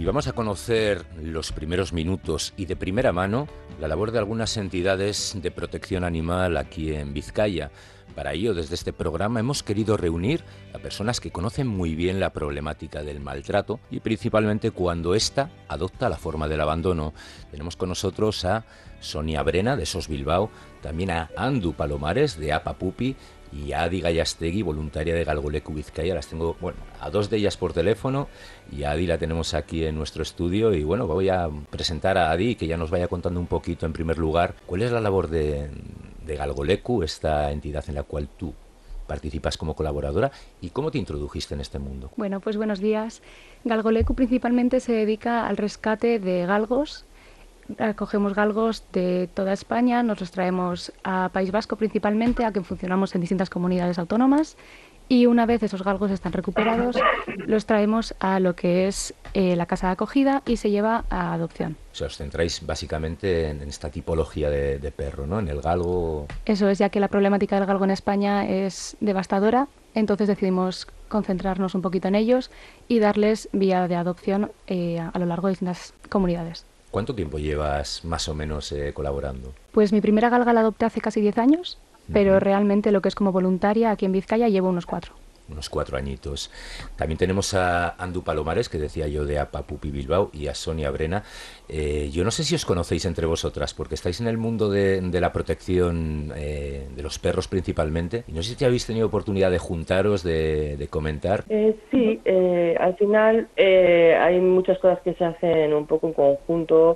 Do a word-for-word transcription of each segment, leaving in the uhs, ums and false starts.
vamos a conocer los primeros minutos y de primera mano la labor de algunas entidades de protección animal aquí en Vizcaya. Para ello, desde este programa hemos querido reunir a personas que conocen muy bien la problemática del maltrato y principalmente cuando ésta adopta la forma del abandono. Tenemos con nosotros a Sonia Brena, de S O S Bilbao, también a Andu Palomares, de APA Pupi, y a Adi Gallastegui, voluntaria de Galgoleku Vizcaya. Las tengo, bueno, a dos de ellas por teléfono y a Adi la tenemos aquí en nuestro estudio. Y bueno, voy a presentar a Adi, que ya nos vaya contando un poquito en primer lugar cuál es la labor de, de Galgoleku, esta entidad en la cual tú participas como colaboradora, y cómo te introdujiste en este mundo. Bueno, pues buenos días. Galgoleku principalmente se dedica al rescate de galgos. Cogemos galgos de toda España, nos los traemos a País Vasco principalmente, a que funcionamos en distintas comunidades autónomas, y una vez esos galgos están recuperados, los traemos a lo que es eh, la casa de acogida y se lleva a adopción. O sea, os centráis básicamente en esta tipología de, de perro, ¿no? En el galgo. Eso es, ya que la problemática del galgo en España es devastadora, entonces decidimos concentrarnos un poquito en ellos y darles vía de adopción eh, a lo largo de distintas comunidades. ¿Cuánto tiempo llevas más o menos eh, colaborando? Pues mi primera galga la adopté hace casi diez años, pero uh-huh. realmente lo que es como voluntaria aquí en Vizcaya llevo unos cuatro. Unos cuatro añitos. También tenemos a Andu Palomares, que decía yo, de APA Pupi Bilbao, y a Sonia Brena. Eh, yo no sé si os conocéis entre vosotras, porque estáis en el mundo de, de la protección eh, de los perros principalmente, y no sé si habéis tenido oportunidad de juntaros, de, de comentar. Eh, sí, eh, al final eh, hay muchas cosas que se hacen un poco en conjunto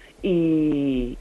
y...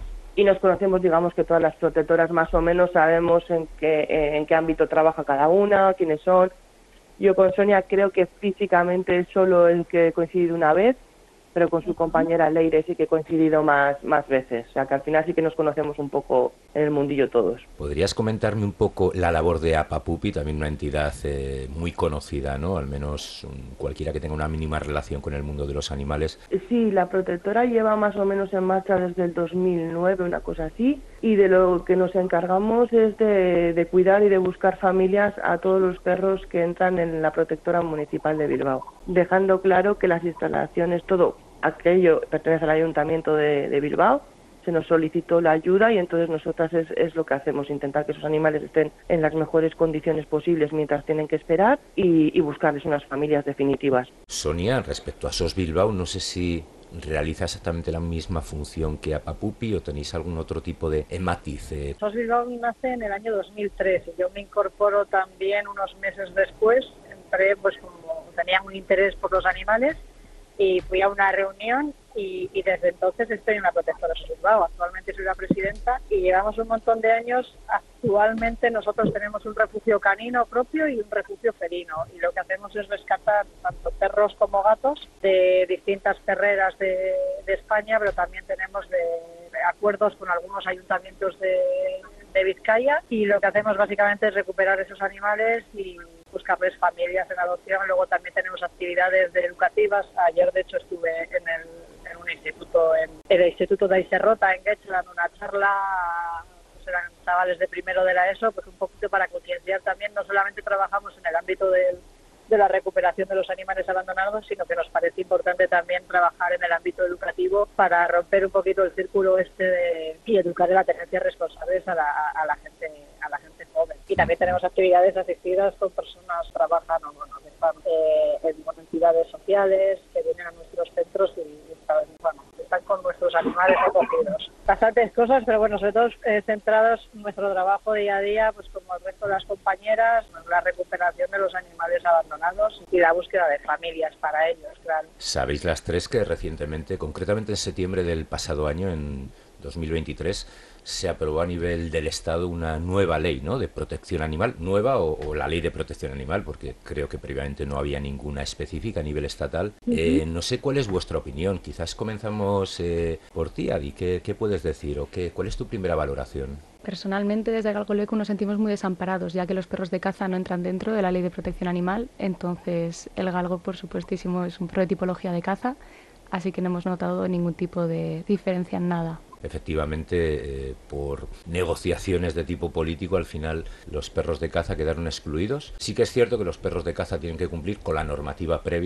y nos conocemos, digamos que todas las protectoras más o menos sabemos en qué, en qué ámbito trabaja cada una, quiénes son. Yo con Sonia creo que físicamente es solo el que he coincidido una vez, pero con su compañera Leire sí que he coincidido más, más veces. O sea que al final sí que nos conocemos un poco en el mundillo todos. ¿Podrías comentarme un poco la labor de APA Pupi, también una entidad eh, muy conocida, ¿no? Al menos um, cualquiera que tenga una mínima relación con el mundo de los animales. Sí, la protectora lleva más o menos en marcha desde el dos mil nueve, una cosa así, y de lo que nos encargamos es de, de cuidar y de buscar familias a todos los perros que entran en la protectora municipal de Bilbao, dejando claro que las instalaciones, todo aquello pertenece al Ayuntamiento de, de Bilbao. Se nos solicitó la ayuda y entonces nosotras es, es lo que hacemos, intentar que esos animales estén en las mejores condiciones posibles mientras tienen que esperar y, y buscarles unas familias definitivas. Sonia, respecto a S O S Bilbao, no sé si realiza exactamente la misma función que APA Pupi o tenéis algún otro tipo de matiz. S O S Bilbao nace en el año dos mil tres y yo me incorporo también unos meses después. Entré, pues como tenía un interés por los animales, y fui a una reunión y, y desde entonces estoy en la protectora S O S Bilbao. Actualmente soy la presidenta y llevamos un montón de años. Actualmente nosotros tenemos un refugio canino propio y un refugio felino, y lo que hacemos es rescatar tanto perros como gatos de distintas perreras de, de España, pero también tenemos de, de acuerdos con algunos ayuntamientos de, de Vizcaya, y lo que hacemos básicamente es recuperar esos animales y buscarles familias en adopción. Luego también tenemos actividades de educativas. Ayer, de hecho, estuve en, el, en un instituto, en, en el Instituto de Aiserrota, en Getxo, dando una charla. Pues eran chavales de primero de la ESO, pues un poquito para concienciar también. No solamente trabajamos en el ámbito del de la recuperación de los animales abandonados, sino que nos parece importante también trabajar en el ámbito educativo para romper un poquito el círculo este de, y educar en la tenencia responsables a la, a la gente a la gente joven. Y también tenemos actividades asistidas con personas que trabajan o bueno, que están eh, en entidades sociales, que vienen a nuestros centros y están, bueno, están con nuestros animales acogidos. Bastantes cosas, pero bueno, sobre todo eh, centrados en nuestro trabajo día a día, pues como el resto de las compañeras, la recuperación de los animales abandonados y la búsqueda de familias para ellos, claro. Sabéis las tres que recientemente, concretamente en septiembre del pasado año, en dos mil veintitrés, se aprobó a nivel del Estado una nueva ley, ¿no?, de protección animal, nueva o, o la ley de protección animal, porque creo que previamente no había ninguna específica a nivel estatal. Uh-huh. Eh, no sé cuál es vuestra opinión. Quizás comenzamos eh, por ti, Adi. ¿Qué, qué puedes decir o qué, cuál es tu primera valoración? Personalmente, desde Galgoleku nos sentimos muy desamparados, ya que los perros de caza no entran dentro de la ley de protección animal. Entonces, el galgo, por supuestísimo, es un perro de tipología de caza, así que no hemos notado ningún tipo de diferencia en nada. Efectivamente, eh, por negociaciones de tipo político, al final los perros de caza quedaron excluidos. Sí que es cierto que los perros de caza tienen que cumplir con la normativa previa,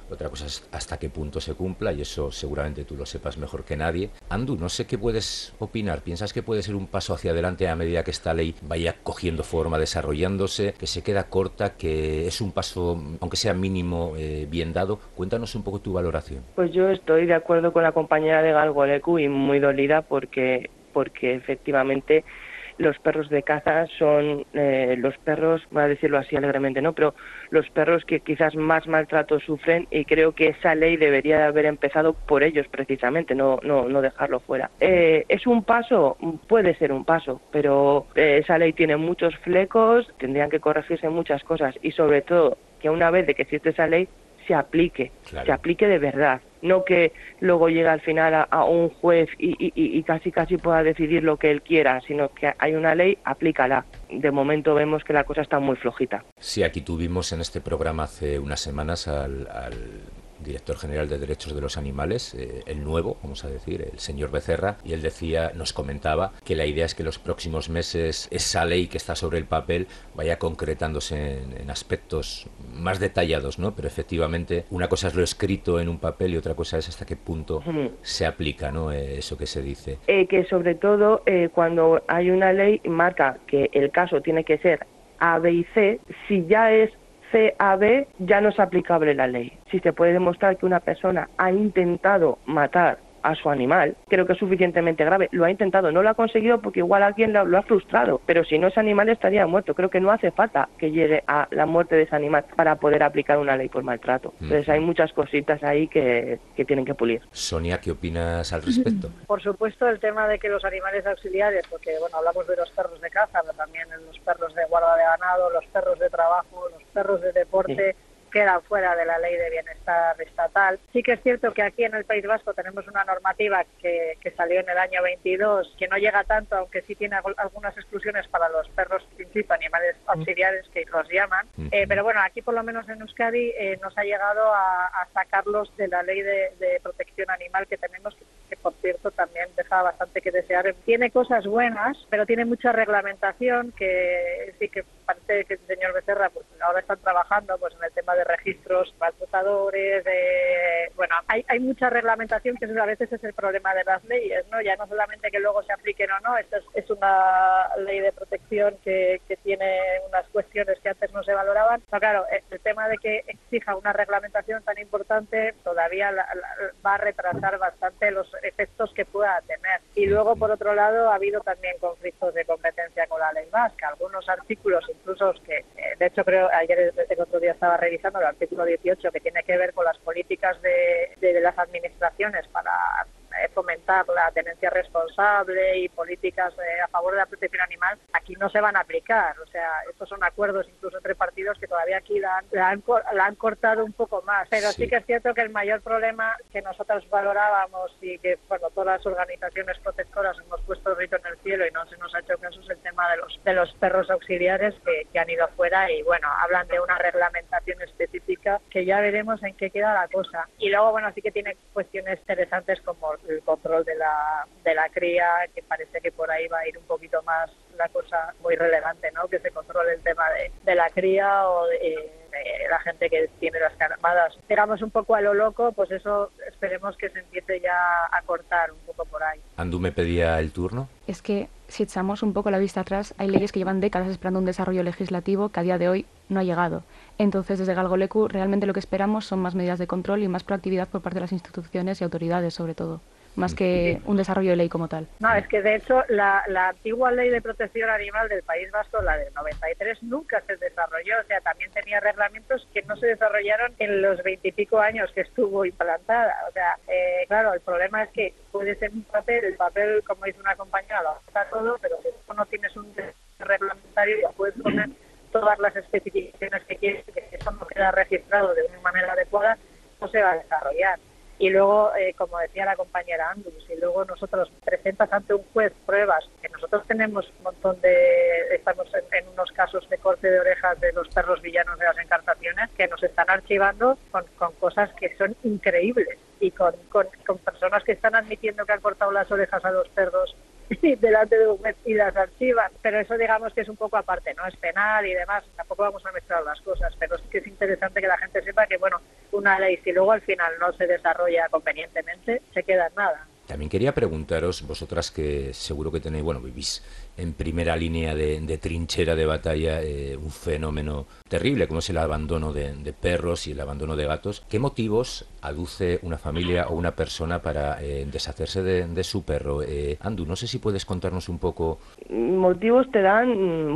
Otra cosa es hasta qué punto se cumpla, y eso seguramente tú lo sepas mejor que nadie. Andu, no sé qué puedes opinar. ¿Piensas que puede ser un paso hacia adelante a medida que esta ley vaya cogiendo forma, desarrollándose, que se queda corta, que es un paso, aunque sea mínimo, eh, bien dado? Cuéntanos un poco tu valoración. Pues yo estoy de acuerdo con la compañera de Galgoleku y muy dolida porque, porque efectivamente los perros de caza son eh, los perros, voy a decirlo así alegremente, ¿no? Pero los perros que quizás más maltrato sufren, y creo que esa ley debería de haber empezado por ellos precisamente, no no no dejarlo fuera. Eh, ¿Es un paso? Puede ser un paso, pero eh, esa ley tiene muchos flecos, tendrían que corregirse muchas cosas, y sobre todo que una vez de que existe esa ley se aplique, claro. se aplique de verdad. No que luego llegue al final a, a un juez y, y, y casi casi pueda decidir lo que él quiera, sino que hay una ley, aplícala. De momento vemos que la cosa está muy flojita. Sí, aquí tuvimos en este programa hace unas semanas al, al director general de Derechos de los Animales, eh, el nuevo, vamos a decir, el señor Becerra, y él decía, nos comentaba que la idea es que los próximos meses esa ley que está sobre el papel vaya concretándose en, en aspectos más detallados, ¿no? Pero efectivamente una cosa es lo escrito en un papel y otra cosa es hasta qué punto mm. se aplica, ¿no? Eh, eso que se dice. Eh, que sobre todo eh, cuando hay una ley marca que el caso tiene que ser A, B y C, si ya es C A B ya no es aplicable la ley. Si se puede demostrar que una persona ha intentado matar a su animal, creo que es suficientemente grave. Lo ha intentado, no lo ha conseguido porque igual alguien lo, lo ha frustrado, pero si no, ese animal estaría muerto. Creo que no hace falta que llegue a la muerte de ese animal para poder aplicar una ley por maltrato. Entonces hay muchas cositas ahí que, que tienen que pulir. Sonia, ¿qué opinas al respecto? Por supuesto, el tema de que los animales auxiliares, porque bueno, hablamos de los perros de caza, pero también los perros de guarda de ganado, los perros de trabajo, los perros de deporte, sí, quedan fuera de la ley de bienestar estatal. Sí que es cierto que aquí en el País Vasco tenemos una normativa que, que salió en el año veintidós, que no llega tanto, aunque sí tiene algunas exclusiones para los perros principio, animales auxiliares que los llaman. Eh, pero bueno, aquí por lo menos en Euskadi eh, nos ha llegado a, a sacarlos de la ley de, de protección animal que tenemos, que, que por cierto también deja bastante que desear. Tiene cosas buenas, pero tiene mucha reglamentación que sí que parece que el señor Becerra pues ahora están trabajando pues en el tema de de registros maltratadores, de, bueno, hay, hay mucha reglamentación que a veces es el problema de las leyes, ¿no? Ya no solamente que luego se apliquen o no, esto es, es una ley de protección que, que tiene unas cuestiones que antes no se valoraban. Pero claro, el tema de que exija una reglamentación tan importante todavía la, la, va a retrasar bastante los efectos que pueda tener. Y luego, por otro lado, ha habido también conflictos de competencia con la ley vasca. Algunos artículos, incluso que, de hecho, creo, ayer el otro día estaba revisando el artículo dieciocho, que tiene que ver con las políticas de, de, de las administraciones para fomentar la tenencia responsable y políticas eh, a favor de la protección animal, aquí no se van a aplicar. O sea, estos son acuerdos incluso entre partidos que todavía aquí la han, la han, la han cortado un poco más. Pero sí. sí que es cierto que el mayor problema que nosotros valorábamos y que, bueno, todas las organizaciones protectoras hemos puesto el grito en el cielo y no se nos ha hecho caso es el tema de los de los perros auxiliares que, que han ido fuera y, bueno, hablan de una reglamentación específica que ya veremos en qué queda la cosa. Y luego, bueno, sí que tiene cuestiones interesantes como el control de la de la cría, que parece que por ahí va a ir un poquito más la cosa muy relevante, ¿no? Que se controle el tema de, de la cría o de, de la gente que tiene las camadas. Digamos un poco a lo loco, pues eso esperemos que se empiece ya a cortar un poco por ahí. Andu me pedía el turno. Es que si echamos un poco la vista atrás, hay leyes que llevan décadas esperando un desarrollo legislativo que a día de hoy no ha llegado. Entonces, desde Galgoleku, realmente lo que esperamos son más medidas de control y más proactividad por parte de las instituciones y autoridades, sobre todo, más que un desarrollo de ley como tal. No, es que de hecho la, la antigua ley de protección animal del País Vasco, la del noventa y tres, nunca se desarrolló. O sea, también tenía reglamentos que no se desarrollaron en los veintipico años que estuvo implantada. O sea, eh, claro, el problema es que puede ser un papel, el papel, como dice una compañera, lo acepta todo, pero si tú no tienes un reglamentario, ya puedes poner todas las especificaciones que quieres, que eso no queda registrado de una manera adecuada, no se va a desarrollar. Y luego, eh, como decía la compañera Andu, si luego nosotros presentas ante un juez pruebas, que nosotros tenemos un montón de, estamos en, en unos casos de corte de orejas de los perros villanos de las encartaciones, que nos están archivando con, con cosas que son increíbles y con, con, con personas que están admitiendo que han cortado las orejas a los perros delante de un juez y las archivan, pero eso digamos que es un poco aparte, no es penal y demás, tampoco vamos a mezclar las cosas, pero sí que es interesante que la gente sepa que, bueno, una ley, si luego al final no se desarrolla convenientemente, se queda en nada. También quería preguntaros, vosotras que seguro que tenéis, bueno, vivís en primera línea de, de trinchera de batalla, eh, un fenómeno terrible como es el abandono de, de perros y el abandono de gatos. ¿Qué motivos aduce una familia o una persona para eh, deshacerse de, de su perro? Eh, Andu, no sé si puedes contarnos un poco. Motivos te dan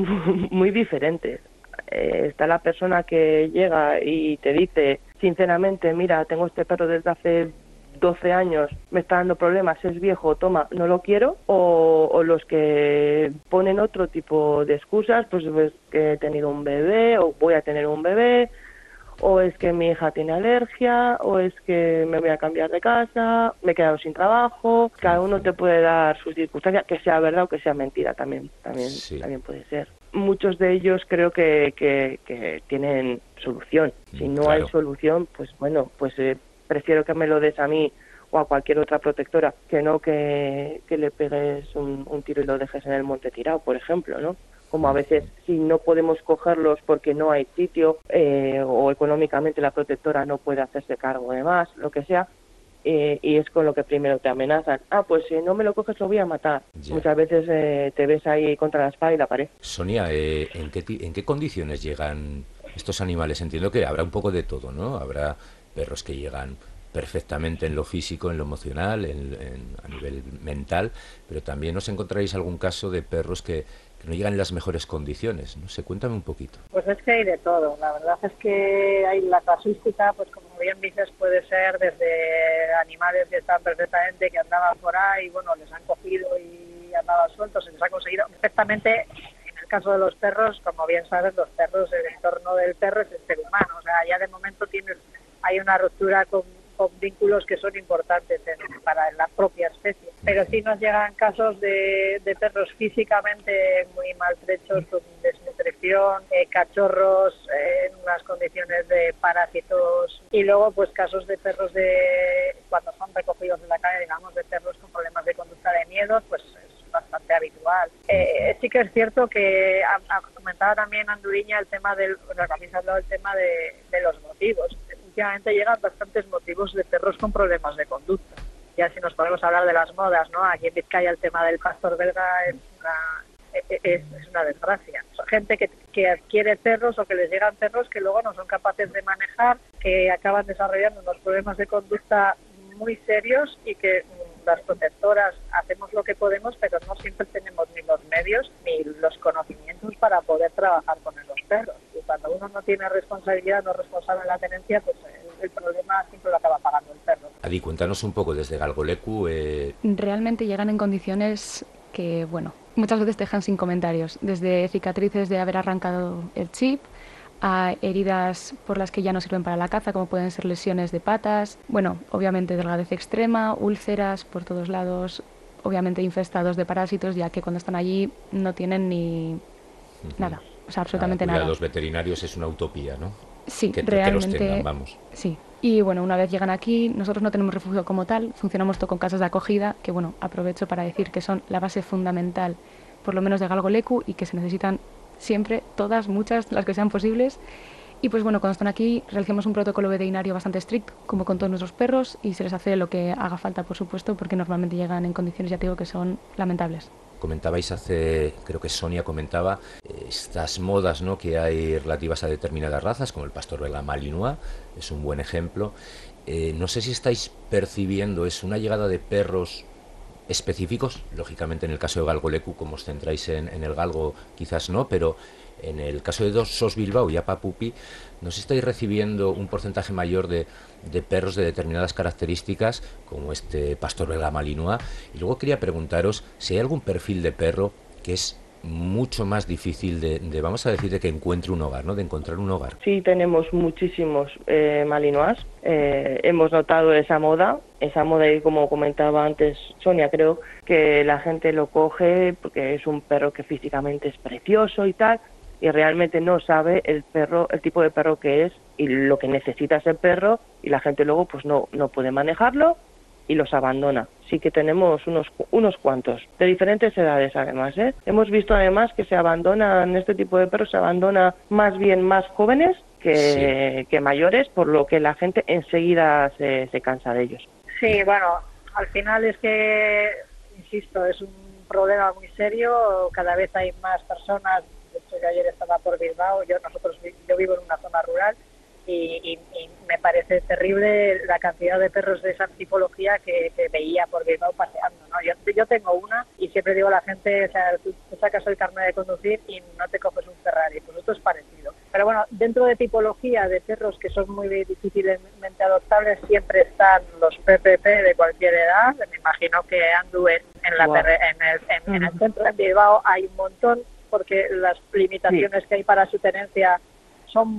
muy diferentes. Eh, está la persona que llega y te dice sinceramente, mira, tengo este perro desde hace doce años, me está dando problemas, es viejo, toma, no lo quiero, o, o los que ponen otro tipo de excusas, pues, pues que he tenido un bebé, o voy a tener un bebé, o es que mi hija tiene alergia, o es que me voy a cambiar de casa, me he quedado sin trabajo. Cada uno te puede dar sus circunstancias, que sea verdad o que sea mentira, también, también, sí. también puede ser. Muchos de ellos creo que, que, que tienen solución. Si no claro. hay solución, pues bueno, pues eh, prefiero que me lo des a mí o a cualquier otra protectora, que no que, que le pegues un, un tiro y lo dejes en el monte tirado, por ejemplo, ¿no? Como a veces si no podemos cogerlos porque no hay sitio eh, o económicamente la protectora no puede hacerse cargo de más, lo que sea, eh, y es con lo que primero te amenazan. Ah, pues si no me lo coges lo voy a matar. Ya. Muchas veces eh, te ves ahí contra la espada y la pared. Sonia, eh, ¿en qué, ¿en qué condiciones llegan estos animales? Entiendo que habrá un poco de todo, ¿no? Habrá perros que llegan perfectamente en lo físico, en lo emocional, en, en, a nivel mental, pero también os encontraréis algún caso de perros que, que no llegan en las mejores condiciones, no sé, cuéntame un poquito. Pues es que hay de todo, la verdad es que hay la casuística, pues como bien dices, puede ser desde animales que están perfectamente, que andaban por ahí, bueno, les han cogido y andaban sueltos, se les ha conseguido perfectamente. En el caso de los perros, como bien sabes, los perros, el entorno del perro es el ser humano, o sea, ya de momento tienes, hay una ruptura con con vínculos que son importantes en, para la propia especie. Pero sí nos llegan casos de, de perros físicamente muy maltrechos, con desnutrición, eh, cachorros eh, en unas condiciones de parásitos, y luego pues casos de perros de cuando son recogidos de la calle, digamos, de perros con problemas de conducta de miedo, pues es bastante habitual. Eh, sí que es cierto que a, a, comentaba también Anduriña el tema del, bueno, habéis hablado del tema de, de los motivos. Últimamente llegan bastantes motivos de perros con problemas de conducta. Ya si nos podemos hablar de las modas, ¿no? Aquí en Vizcaya el tema del pastor belga es una, es, es una desgracia. Son gente que, que adquiere perros o que les llegan perros que luego no son capaces de manejar, que acaban desarrollando unos problemas de conducta muy serios y que las protectoras hacemos lo que podemos, pero no siempre tenemos ni los medios ni los conocimientos para poder trabajar con los perros. Y cuando uno no tiene responsabilidad, no es responsable en la tenencia, pues el, el problema siempre lo acaba pagando el perro. Adi, cuéntanos un poco desde Galgoleku. Eh... Realmente llegan en condiciones que, bueno, muchas veces dejan sin comentarios. Desde cicatrices de haber arrancado el chip, a heridas por las que ya no sirven para la caza, como pueden ser lesiones de patas, bueno, obviamente delgadez extrema, úlceras por todos lados, obviamente infestados de parásitos, ya que cuando están allí no tienen ni uh-huh. nada, o sea, absolutamente nada. Para los veterinarios es una utopía, ¿no? Sí, que, realmente. Que los tengan, vamos. Sí. Y bueno, una vez llegan aquí, nosotros no tenemos refugio como tal, funcionamos todo con casas de acogida, que bueno, aprovecho para decir que son la base fundamental, por lo menos de Galgoleku, y que se necesitan siempre, todas, muchas, las que sean posibles. Y pues bueno, cuando están aquí realizamos un protocolo veterinario bastante estricto, como con todos nuestros perros, y se les hace lo que haga falta, por supuesto, porque normalmente llegan en condiciones, ya te digo, que son lamentables. Comentabais hace, creo que Sonia comentaba, eh, estas modas, ¿no?, que hay relativas a determinadas razas, como el pastor belga malinois, es un buen ejemplo. Eh, no sé si estáis percibiendo, es una llegada de perros específicos, lógicamente en el caso de Galgoleku, como os centráis en, en el galgo, quizás no, pero en el caso de dos Sos Bilbao y Apa Pupi, ¿nos estáis recibiendo un porcentaje mayor de, de perros de determinadas características, como este pastor belga malinois? Y luego quería preguntaros si hay algún perfil de perro que es mucho más difícil de, de, vamos a decir, de que encuentre un hogar, ¿no?, de encontrar un hogar. Sí, tenemos muchísimos eh, malinois. Eh, hemos notado esa moda, esa moda y como comentaba antes Sonia, creo que la gente lo coge porque es un perro que físicamente es precioso y tal, y realmente no sabe el perro, el tipo de perro que es y lo que necesita ese perro, y la gente luego pues no, no puede manejarlo y los abandona. Sí que tenemos unos unos cuantos, de diferentes edades además, ¿eh? Hemos visto además que se abandonan, este tipo de perros se abandona más bien más jóvenes que, sí. que mayores, por lo que la gente enseguida se, se cansa de ellos. Sí, bueno, al final es que, insisto, es un problema muy serio, cada vez hay más personas. De hecho, yo ayer estaba por Bilbao, yo nosotros yo vivo en una zona rural y, y, y me parece terrible la cantidad de perros de esa tipología que, que veía por Bilbao paseando, ¿no? Yo, yo tengo una y siempre digo a la gente, o sea, tú te sacas el carnet de conducir y no te coges un Ferrari, pues esto es parecido. Pero bueno, dentro de tipología de perros que son muy difícilmente adoptables siempre están los P P P de cualquier edad. Me imagino que Andu en, en, la, wow. en, el, en, en el centro de Bilbao hay un montón, porque las limitaciones sí. que hay para su tenencia son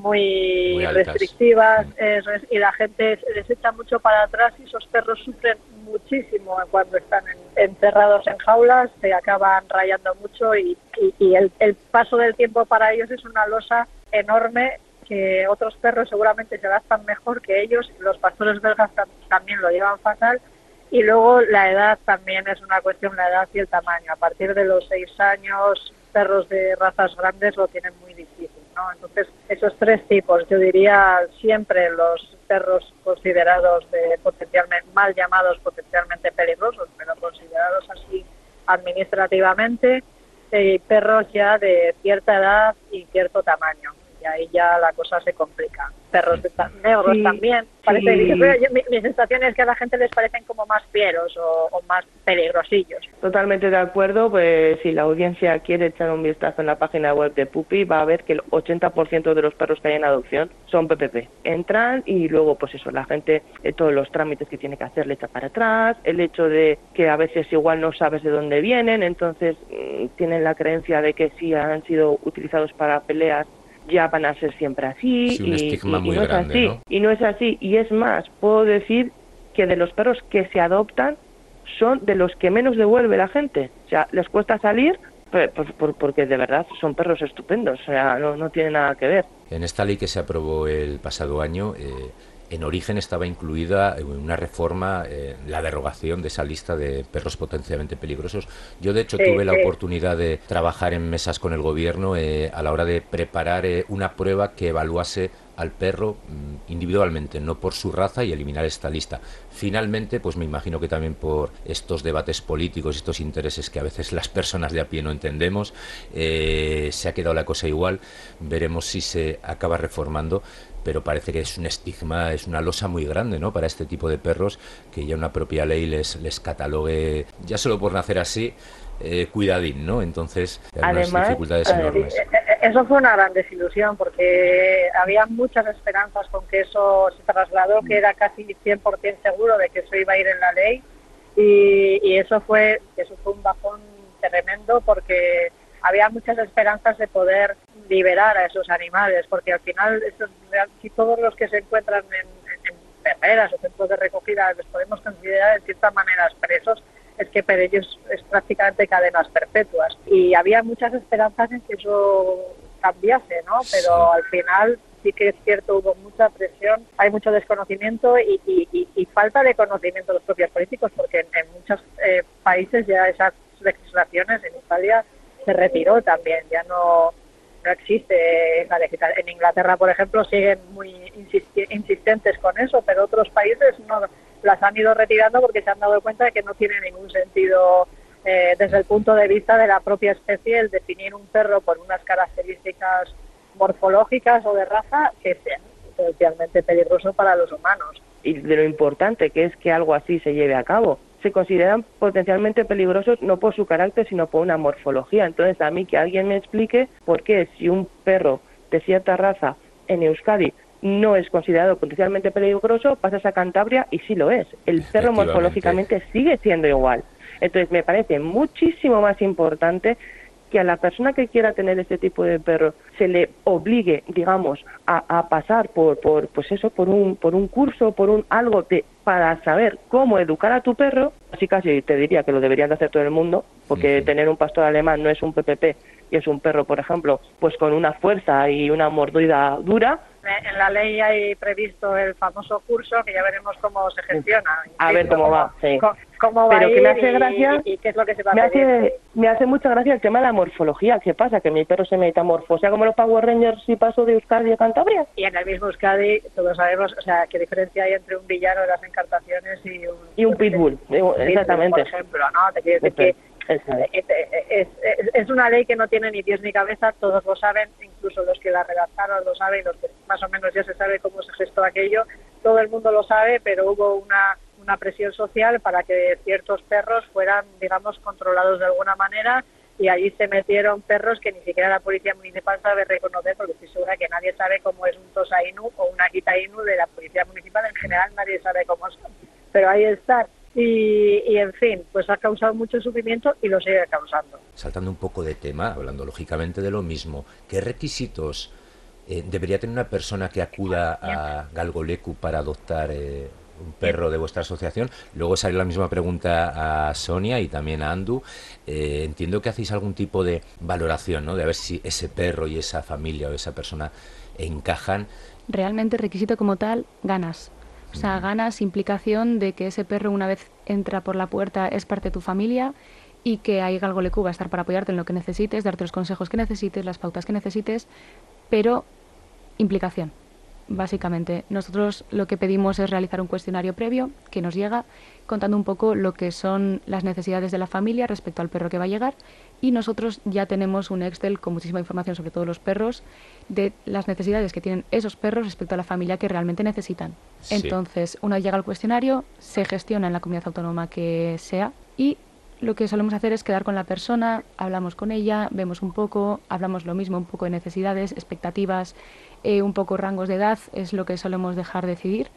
muy, muy restrictivas, sí. eso es, y la gente les echa mucho para atrás y esos perros sufren muchísimo cuando están en, encerrados en jaulas, se acaban rayando mucho y, y, y el, el paso del tiempo para ellos es una losa enorme que otros perros seguramente se adaptan mejor que ellos, los pastores belgas tam, también lo llevan fatal. Y luego la edad también es una cuestión, la edad y el tamaño. A partir de los seis años, perros de razas grandes lo tienen muy difícil, ¿no? Entonces, esos tres tipos, yo diría siempre los perros considerados de potencialmente, mal llamados potencialmente peligrosos, pero considerados así administrativamente, y perros ya de cierta edad y cierto tamaño. Y ahí ya la cosa se complica. Perros de negros sí, también. Parece, sí. yo, mi, mi sensación es que a la gente les parecen como más fieros o, o más peligrosillos. Totalmente de acuerdo. Pues si la audiencia quiere echar un vistazo en la página web de Puppy, va a ver que el ochenta por ciento de los perros que hay en adopción son P P P. Entran y luego, pues eso, la gente, eh, todos los trámites que tiene que hacer le echa para atrás. El hecho de que a veces igual no sabes de dónde vienen, entonces mmm, tienen la creencia de que si han sido utilizados para peleas, ya van a ser siempre así, sí, un y, estigma y, y muy no grande, es así, ¿no? Y no es así, y es más, puedo decir que de los perros que se adoptan son de los que menos devuelve la gente, o sea, les cuesta salir, pues, por, porque de verdad son perros estupendos, o sea, no, no tiene nada que ver. En esta ley que se aprobó el pasado año, eh, en origen estaba incluida una reforma, eh, la derogación de esa lista de perros potencialmente peligrosos. Yo, de hecho, sí, tuve sí. la oportunidad de trabajar en mesas con el gobierno eh, a la hora de preparar eh, una prueba que evaluase al perro mmm, individualmente, no por su raza, y eliminar esta lista. Finalmente, pues me imagino que también por estos debates políticos, estos intereses que a veces las personas de a pie no entendemos, eh, se ha quedado la cosa igual. Veremos si se acaba reformando, pero parece que es un estigma, es una losa muy grande, ¿no?, para este tipo de perros, que ya una propia ley les, les catalogue, ya solo por nacer así, eh, cuidadín, ¿no? Entonces, hay unas dificultades enormes. Eso fue una gran desilusión, porque había muchas esperanzas con que eso se trasladó, que era casi cien por ciento seguro de que eso iba a ir en la ley, y, y eso fue eso fue un bajón tremendo, porque había muchas esperanzas de poder liberar a esos animales, porque al final estos, si todos los que se encuentran en, en, en perreras o centros de recogida les podemos considerar de cierta manera presos, es que para ellos es prácticamente cadenas perpetuas. Y había muchas esperanzas en que eso cambiase, ¿no? Pero sí. al final sí que es cierto, hubo mucha presión, hay mucho desconocimiento y, y, y, y falta de conocimiento de los propios políticos, porque en, en muchos eh, países ya esas legislaciones, en Italia se retiró también, ya no, no existe esa legislación. En Inglaterra, por ejemplo, siguen muy insisti- insistentes con eso, pero otros países no las han ido retirando porque se han dado cuenta de que no tiene ningún sentido eh, desde el punto de vista de la propia especie el definir un perro por unas características morfológicas o de raza que sean potencialmente peligroso para los humanos. Y de lo importante que es que algo así se lleve a cabo. Se consideran potencialmente peligrosos no por su carácter, sino por una morfología. Entonces, a mí que alguien me explique por qué si un perro de cierta raza en Euskadi no es considerado potencialmente peligroso, pasas a Cantabria y sí lo es. El perro morfológicamente sigue siendo igual. Entonces, me parece muchísimo más importante que a la persona que quiera tener este tipo de perro se le obligue, digamos, a, a pasar por, por, pues eso, por un, por un curso, por un algo de, para saber cómo educar a tu perro. Así casi te diría que lo deberían de hacer todo el mundo, porque uh-huh. tener un pastor alemán no es un P P P y es un perro, por ejemplo, pues con una fuerza y una mordida dura, en la ley hay previsto el famoso curso, que ya veremos cómo se gestiona. A ver cómo va, sí. Cómo, cómo va Pero a ir que me hace y, gracia, y, y qué es lo que se va a me pedir. hace, me hace mucha gracia el tema de la morfología. ¿Qué pasa? Que mi perro se metamorfo, o sea, como los Power Rangers si paso de Euskadi a Cantabria. Y en el mismo Euskadi, todos sabemos, o sea, qué diferencia hay entre un villano de las encartaciones y un... Y un pitbull, digo, pitbull, exactamente. por ejemplo, ¿no? Te quiero decir que es, es, es una ley que no tiene ni pies ni cabeza, todos lo saben, incluso los que la redactaron lo saben, los que más o menos ya se sabe cómo se gestó aquello, todo el mundo lo sabe, pero hubo una, una presión social para que ciertos perros fueran, digamos, controlados de alguna manera, y allí se metieron perros que ni siquiera la policía municipal sabe reconocer, porque estoy segura que nadie sabe cómo es un Tosa Inu o una Akita Inu de la policía municipal, en general nadie sabe cómo son, pero ahí están. Y, y, en fin, pues ha causado mucho sufrimiento y lo sigue causando. Saltando un poco de tema, hablando lógicamente de lo mismo, ¿qué requisitos eh, debería tener una persona que acuda a Galgoleku para adoptar eh, un perro de vuestra asociación? Luego sale la misma pregunta a Sonia y también a Andu. Eh, entiendo que hacéis algún tipo de valoración, ¿no? De a ver si ese perro y esa familia o esa persona encajan. Realmente requisito como tal, ganas. O sea, ganas, implicación de que ese perro una vez entra por la puerta es parte de tu familia y que ahí Galgoleku va a estar para apoyarte en lo que necesites, darte los consejos que necesites, las pautas que necesites, pero implicación. Básicamente, nosotros lo que pedimos es realizar un cuestionario previo que nos llega contando un poco lo que son las necesidades de la familia respecto al perro que va a llegar, y nosotros ya tenemos un Excel con muchísima información sobre todos los perros, de las necesidades que tienen esos perros respecto a la familia que realmente necesitan. Sí. Entonces, una vez llega el cuestionario, se gestiona en la comunidad autónoma que sea, y lo que solemos hacer es quedar con la persona, hablamos con ella, vemos un poco, hablamos lo mismo, un poco de necesidades, expectativas, eh, un poco rangos de edad, es lo que solemos dejar decidir,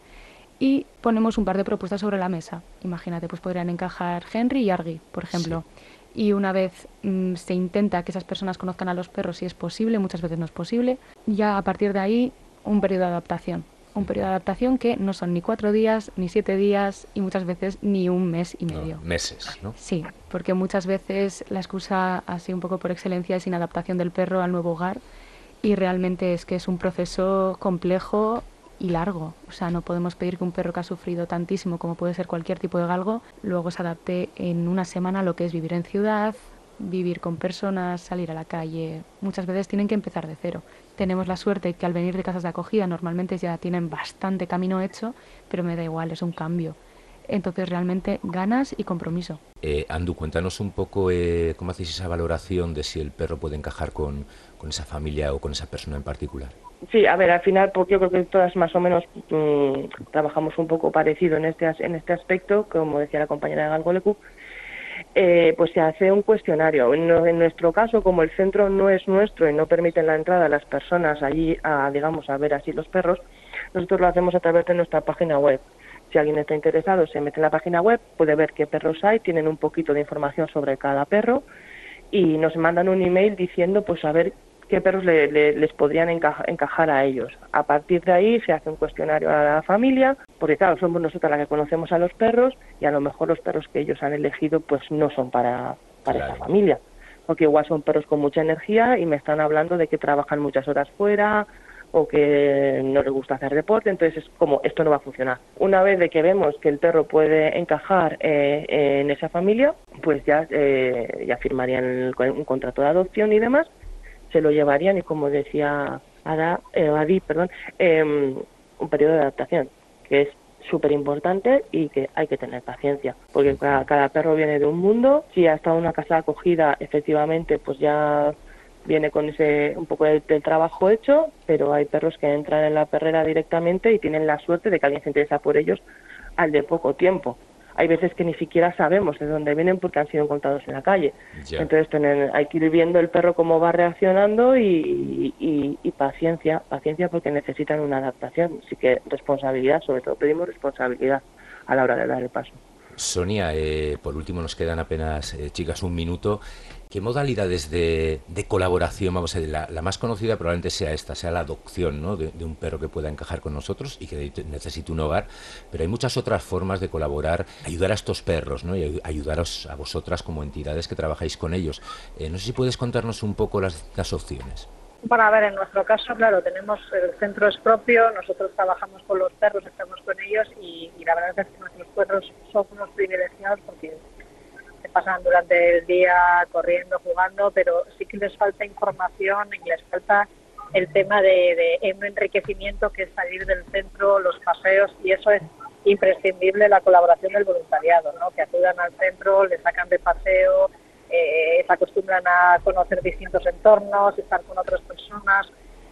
y ponemos un par de propuestas sobre la mesa. Imagínate, pues podrían encajar Henry y Argy, por ejemplo. Sí. Y una vez mmm, se intenta que esas personas conozcan a los perros, si es posible, muchas veces no es posible, ya a partir de ahí un periodo de adaptación. Un periodo de adaptación que no son ni cuatro días, ni siete días y muchas veces ni un mes y medio. No, meses, ¿no? Sí, porque muchas veces la excusa, así un poco por excelencia, es inadaptación del perro al nuevo hogar, y realmente es que es un proceso complejo y largo. O sea, no podemos pedir que un perro que ha sufrido tantísimo como puede ser cualquier tipo de galgo, luego se adapte en una semana a lo que es vivir en ciudad, vivir con personas, salir a la calle. Muchas veces tienen que empezar de cero. Tenemos la suerte que al venir de casas de acogida normalmente ya tienen bastante camino hecho, pero me da igual, es un cambio. Entonces realmente ganas y compromiso. Eh, Andu, cuéntanos un poco eh, cómo hacéis esa valoración de si el perro puede encajar con, con esa familia o con esa persona en particular. Sí, a ver, al final, porque yo creo que todas más o menos mmm, trabajamos un poco parecido en este en este aspecto, como decía la compañera de Galgoleku. Eh, pues se hace un cuestionario. En, en nuestro caso, como el centro no es nuestro y no permiten la entrada a las personas allí a, digamos, a ver así los perros, nosotros lo hacemos a través de nuestra página web. Si alguien está interesado, se mete en la página web, puede ver qué perros hay, tienen un poquito de información sobre cada perro y nos mandan un email diciendo, pues a ver qué perros le, le, les podrían encaja, encajar a ellos. A partir de ahí se hace un cuestionario a la familia, porque claro, somos nosotras las que conocemos a los perros y a lo mejor los perros que ellos han elegido pues no son para, para claro. esa familia, porque igual son perros con mucha energía y me están hablando de que trabajan muchas horas fuera o que no les gusta hacer deporte, entonces es como, esto no va a funcionar. Una vez de que vemos que el perro puede encajar eh, en esa familia, pues ya, eh, ya firmarían el, un contrato de adopción y demás, se lo llevarían y como decía Ada, eh, Adi, perdón, eh, un periodo de adaptación, que es súper importante y que hay que tener paciencia, porque cada, cada perro viene de un mundo. Si ha estado en una casa de acogida, efectivamente, pues ya viene con ese un poco del, del trabajo hecho, pero hay perros que entran en la perrera directamente y tienen la suerte de que alguien se interesa por ellos al de poco tiempo. Hay veces que ni siquiera sabemos de dónde vienen porque han sido encontrados en la calle. Yeah. Entonces tener, hay que ir viendo el perro cómo va reaccionando y, y, y paciencia, paciencia porque necesitan una adaptación. Así que responsabilidad, sobre todo pedimos responsabilidad a la hora de dar el paso. Sonia, eh, por último nos quedan apenas, eh, chicas, un minuto. ¿Qué modalidades de, de colaboración, vamos a decir, la, la más conocida probablemente sea esta, sea la adopción, ¿no? de, de un perro que pueda encajar con nosotros y que necesite un hogar, pero hay muchas otras formas de colaborar, ayudar a estos perros, ¿no? Y ayudaros a vosotras como entidades que trabajáis con ellos. Eh, no sé si puedes contarnos un poco las, las opciones. Para ver, en nuestro caso, claro, tenemos el centro es propio, nosotros trabajamos con los perros, estamos con ellos y, y la verdad es que nuestros perros son unos privilegiados porque se pasan durante el día corriendo, jugando, pero sí que les falta información y les falta el tema de, de un enriquecimiento que es salir del centro, los paseos, y eso es imprescindible, la colaboración del voluntariado, ¿no? Que acudan al centro, les sacan de paseo, eh, se acostumbran a conocer distintos entornos, estar con otras personas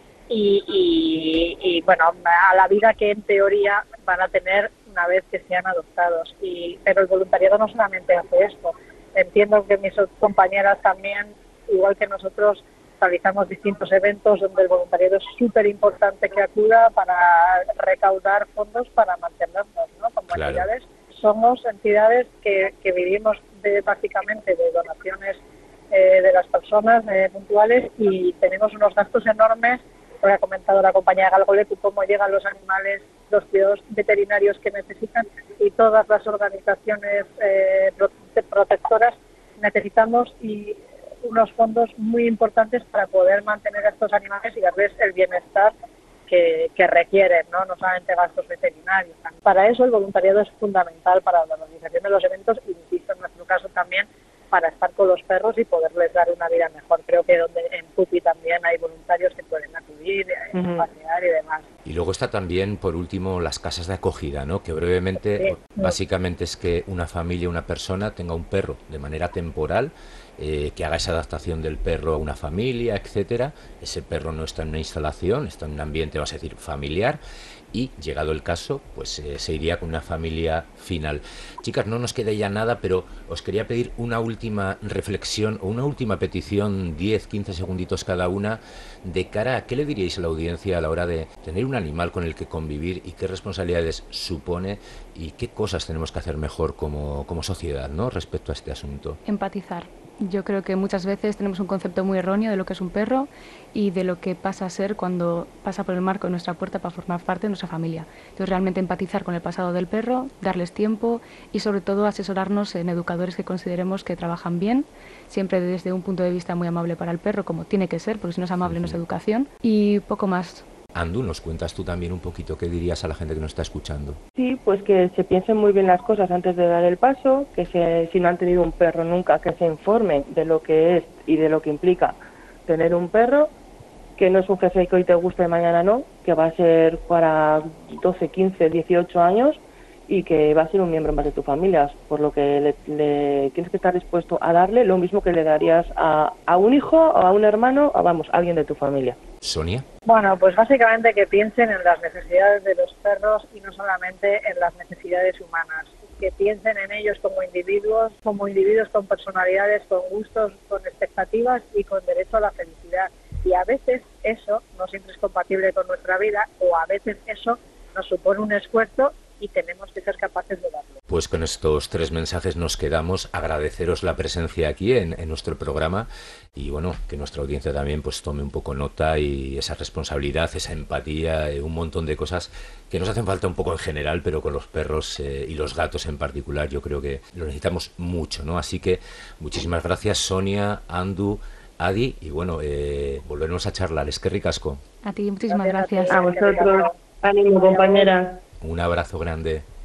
y, y, y bueno, a la vida que en teoría van a tener una vez que sean adoptados. Y pero el voluntariado no solamente hace esto. Entiendo que mis compañeras también, igual que nosotros, realizamos distintos eventos donde el voluntariado es súper importante que acuda para recaudar fondos para mantenernos, ¿no? Como claro. entidades, somos entidades que, que vivimos de, básicamente de donaciones eh, de las personas eh, puntuales y tenemos unos gastos enormes, porque ha comentado la compañía Galgolecu cómo llegan los animales, los cuidados veterinarios que necesitan y todas las organizaciones eh, protectoras necesitamos y unos fondos muy importantes para poder mantener a estos animales y darles el bienestar que, que requieren, ¿no? No solamente gastos veterinarios. Para eso el voluntariado es fundamental para la organización de los eventos, insisto, en nuestro caso también para estar con los perros y poderles dar una vida mejor. Creo que donde en Pupi también hay voluntarios que pueden acudir, uh-huh. pasear y demás. Y luego está también, por último, las casas de acogida, ¿no? Que brevemente, sí. básicamente es que una familia, una persona tenga un perro de manera temporal, eh, que haga esa adaptación del perro a una familia, etcétera. Ese perro no está en una instalación, está en un ambiente, vamos a decir, familiar. Y, llegado el caso, pues eh, se iría con una familia final. Chicas, no nos queda ya nada, pero os quería pedir una última reflexión o una última petición, diez, quince segunditos cada una, de cara a qué le diríais a la audiencia a la hora de tener un animal con el que convivir y qué responsabilidades supone y qué cosas tenemos que hacer mejor como, como sociedad, ¿no?, respecto a este asunto. Empatizar. Yo creo que muchas veces tenemos un concepto muy erróneo de lo que es un perro y de lo que pasa a ser cuando pasa por el marco de nuestra puerta para formar parte de nuestra familia. Entonces, realmente empatizar con el pasado del perro, darles tiempo y, sobre todo, asesorarnos en educadores que consideremos que trabajan bien, siempre desde un punto de vista muy amable para el perro, como tiene que ser, porque si no es amable no es educación, y poco más. Andu, ¿nos cuentas tú también un poquito qué dirías a la gente que nos está escuchando? Sí, pues que se piensen muy bien las cosas antes de dar el paso, que se, si no han tenido un perro nunca, que se informen de lo que es y de lo que implica tener un perro, que no es un jefe que hoy te guste y mañana no, que va a ser para doce, quince, dieciocho años y que va a ser un miembro más de tu familia, por lo que le, le tienes que estar dispuesto a darle lo mismo que le darías a, a un hijo o a un hermano o, vamos, a alguien de tu familia. Sonia. Bueno, pues básicamente que piensen en las necesidades de los perros y no solamente en las necesidades humanas, que piensen en ellos como individuos, como individuos con personalidades, con gustos, con expectativas y con derecho a la felicidad. Y a veces eso no siempre es compatible con nuestra vida o a veces eso nos supone un esfuerzo y tenemos que ser capaces de darlo. Pues con estos tres mensajes nos quedamos. Agradeceros la presencia aquí en, en nuestro programa y bueno, que nuestra audiencia también pues tome un poco nota y esa responsabilidad, esa empatía, eh, un montón de cosas que nos hacen falta un poco en general, pero con los perros eh, y los gatos en particular yo creo que lo necesitamos mucho, ¿no? Así que muchísimas gracias, Sonia, Andu, Adi, y bueno, eh, volveremos a charlar. Es que ricasco. A ti, muchísimas gracias. A vosotros. Ánimo, compañera. Un abrazo grande.